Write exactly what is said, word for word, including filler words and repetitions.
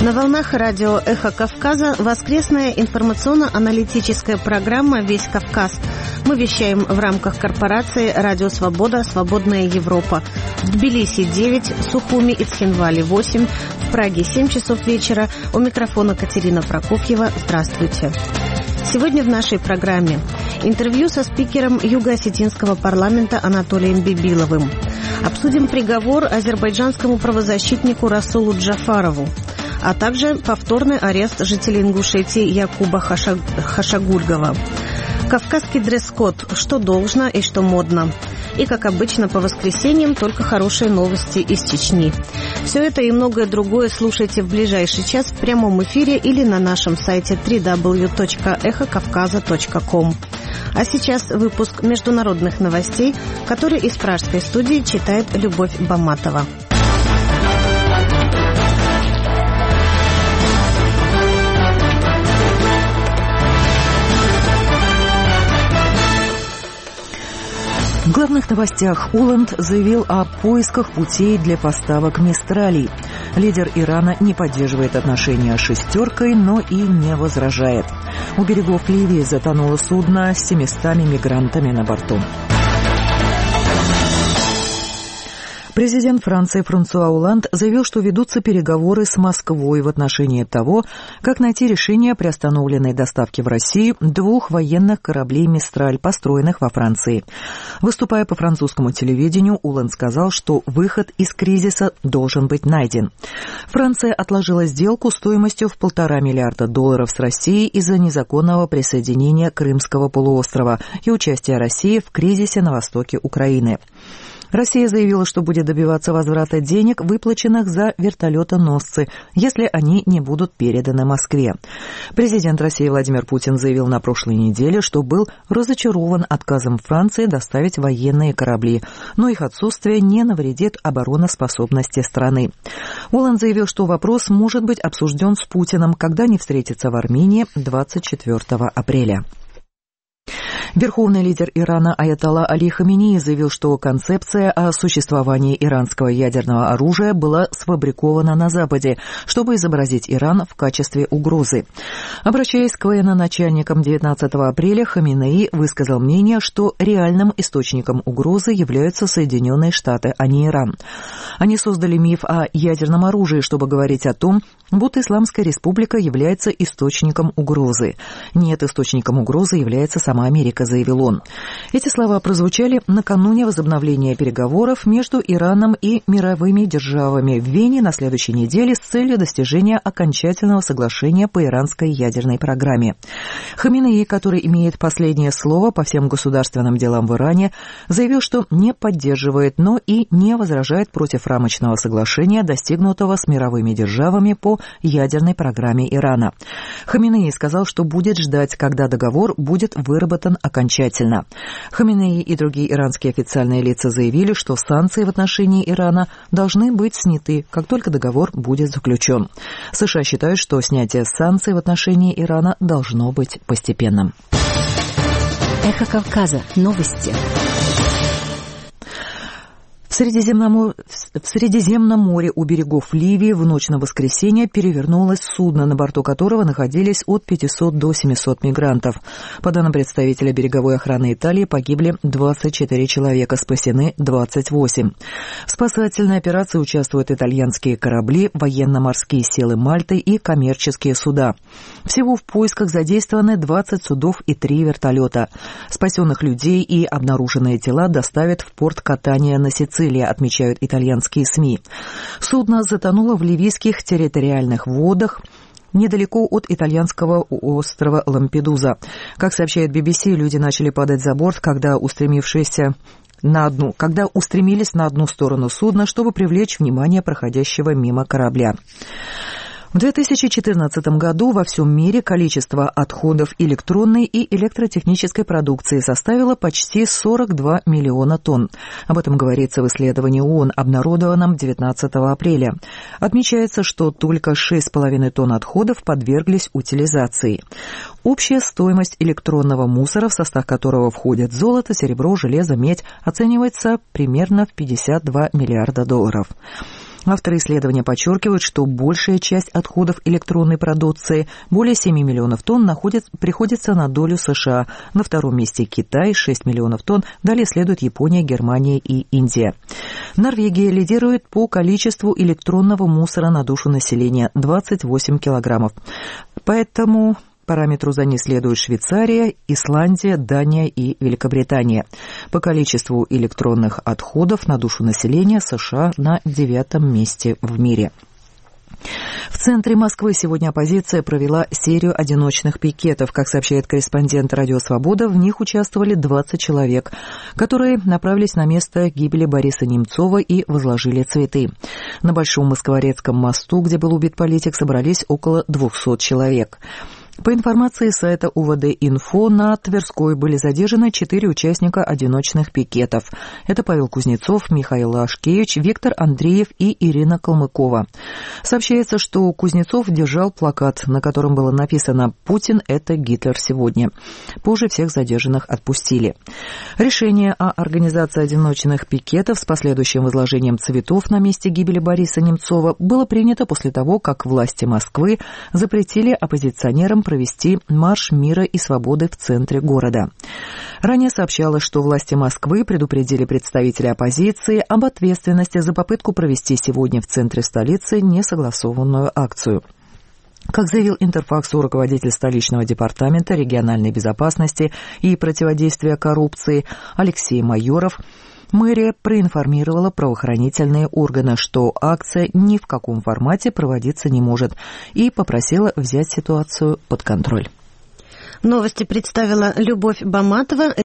На волнах радио «Эхо Кавказа» воскресная информационно-аналитическая программа «Весь Кавказ». Мы вещаем в рамках корпорации «Радио Свобода. Свободная Европа». В Тбилиси девять, Сухуми и Цхинвале восемь, в Праге семь часов вечера. У микрофона Катерина Прокофьева. Здравствуйте. Сегодня в нашей программе интервью со спикером Юго-Осетинского парламента Анатолием Бибиловым. Обсудим приговор азербайджанскому правозащитнику Расулу Джафарову, а также повторный арест жителей Ингушетии Якуба Хаша... Хашагульгова. Кавказский дресс-код, что должно и что модно. И, как обычно, по воскресеньям только хорошие новости из Чечни. Все это и многое другое слушайте в ближайший час в прямом эфире или на нашем сайте дабл ю дабл ю дабл ю точка эхо кавказа точка ком. А сейчас выпуск международных новостей, который из пражской студии читает Любовь Баматова. В главных новостях Уланд заявил о поисках путей для поставок «Мистралей». Лидер Ирана не поддерживает отношения с «шестеркой», но и не возражает. У берегов Ливии затонуло судно с семьюстами мигрантами на борту. Президент Франции Франсуа Олланд заявил, что ведутся переговоры с Москвой в отношении того, как найти решение приостановленной доставки в Россию двух военных кораблей «Мистраль», построенных во Франции. Выступая по французскому телевидению, Олланд сказал, что выход из кризиса должен быть найден. Франция отложила сделку стоимостью в полтора миллиарда долларов с Россией из-за незаконного присоединения Крымского полуострова и участия России в кризисе на востоке Украины. Россия заявила, что будет добиваться возврата денег, выплаченных за вертолетоносцы, если они не будут переданы Москве. Президент России Владимир Путин заявил на прошлой неделе, что был разочарован отказом Франции доставить военные корабли, но их отсутствие не навредит обороноспособности страны. Олланд заявил, что вопрос может быть обсужден с Путиным, когда они встретятся в Армении двадцать четвёртого апреля. Верховный лидер Ирана Аятолла Али Хаминеи заявил, что концепция о существовании иранского ядерного оружия была сфабрикована на Западе, чтобы изобразить Иран в качестве угрозы. Обращаясь к военноначальникам девятнадцатого апреля, Хаминеи высказал мнение, что реальным источником угрозы являются Соединенные Штаты, а не Иран. Они создали миф о ядерном оружии, чтобы говорить о том, будто Исламская республика является источником угрозы. Нет, источником угрозы является сама Америка, заявил он. Эти слова прозвучали накануне возобновления переговоров между Ираном и мировыми державами в Вене на следующей неделе с целью достижения окончательного соглашения по иранской ядерной программе. Хаминеи, который имеет последнее слово по всем государственным делам в Иране, заявил, что не поддерживает, но и не возражает против рамочного соглашения, достигнутого с мировыми державами по ядерной программе Ирана. Хаминеи сказал, что будет ждать, когда договор будет выработан окончательно. Хаминеи и другие иранские официальные лица заявили, что санкции в отношении Ирана должны быть сняты, как только договор будет заключен. США считают, что снятие санкций в отношении Ирана должно быть постепенным. Эхо Кавказа. Новости. В Средиземном, в Средиземном море у берегов Ливии в ночь на воскресенье перевернулось судно, на борту которого находились от пятисот до семисот мигрантов. По данным представителя береговой охраны Италии, погибли двадцать четыре человека, спасены двадцать восемь. В спасательной операции участвуют итальянские корабли, военно-морские силы Мальты и коммерческие суда. Всего в поисках задействованы двадцать судов и три вертолета. Спасенных людей и обнаруженные тела доставят в порт Катания на Сицилии, отмечают итальянские СМИ. Судно затонуло в ливийских территориальных водах недалеко от итальянского острова Лампедуза. Как сообщает би би си, люди начали падать за борт, когда устремившиеся на одну, когда устремились на одну сторону судна, чтобы привлечь внимание проходящего мимо корабля. В две тысячи четырнадцатом году во всем мире количество отходов электронной и электротехнической продукции составило почти сорок два миллиона тонн. Об этом говорится в исследовании ООН, обнародованном девятнадцатого апреля. Отмечается, что только шесть с половиной тонн отходов подверглись утилизации. Общая стоимость электронного мусора, в состав которого входят золото, серебро, железо, медь, оценивается примерно в пятьдесят два миллиарда долларов. Авторы исследования подчеркивают, что большая часть отходов электронной продукции, более семи миллионов тонн, находит, приходится на долю США. На втором месте Китай, шесть миллионов тонн, далее следуют Япония, Германия и Индия. Норвегия лидирует по количеству электронного мусора на душу населения – двадцать восемь килограммов. Поэтому параметру за ней следуют Швейцария, Исландия, Дания и Великобритания. По количеству электронных отходов на душу населения США на девятом месте в мире. В центре Москвы сегодня оппозиция провела серию одиночных пикетов. Как сообщает корреспондент «Радио Свобода», в них участвовали двадцать человек, которые направились на место гибели Бориса Немцова и возложили цветы. На Большом Москворецком мосту, где был убит политик, собрались около двухсот человек. По информации сайта У В Д Инфо, на Тверской были задержаны четыре участника одиночных пикетов. Это Павел Кузнецов, Михаил Ашкевич, Виктор Андреев и Ирина Калмыкова. Сообщается, что Кузнецов держал плакат, на котором было написано «Путин – это Гитлер сегодня». Позже всех задержанных отпустили. Решение о организации одиночных пикетов с последующим возложением цветов на месте гибели Бориса Немцова было принято после того, как власти Москвы запретили оппозиционерам провести марш мира и свободы в центре города. Ранее сообщалось, что власти Москвы предупредили представителей оппозиции об ответственности за попытку провести сегодня в центре столицы несогласованную акцию. Как заявил Интерфаксу руководитель столичного департамента региональной безопасности и противодействия коррупции Алексей Майоров, мэрия проинформировала правоохранительные органы, что акция ни в каком формате проводиться не может, и попросила взять ситуацию под контроль. Новости представила Любовь Баматова.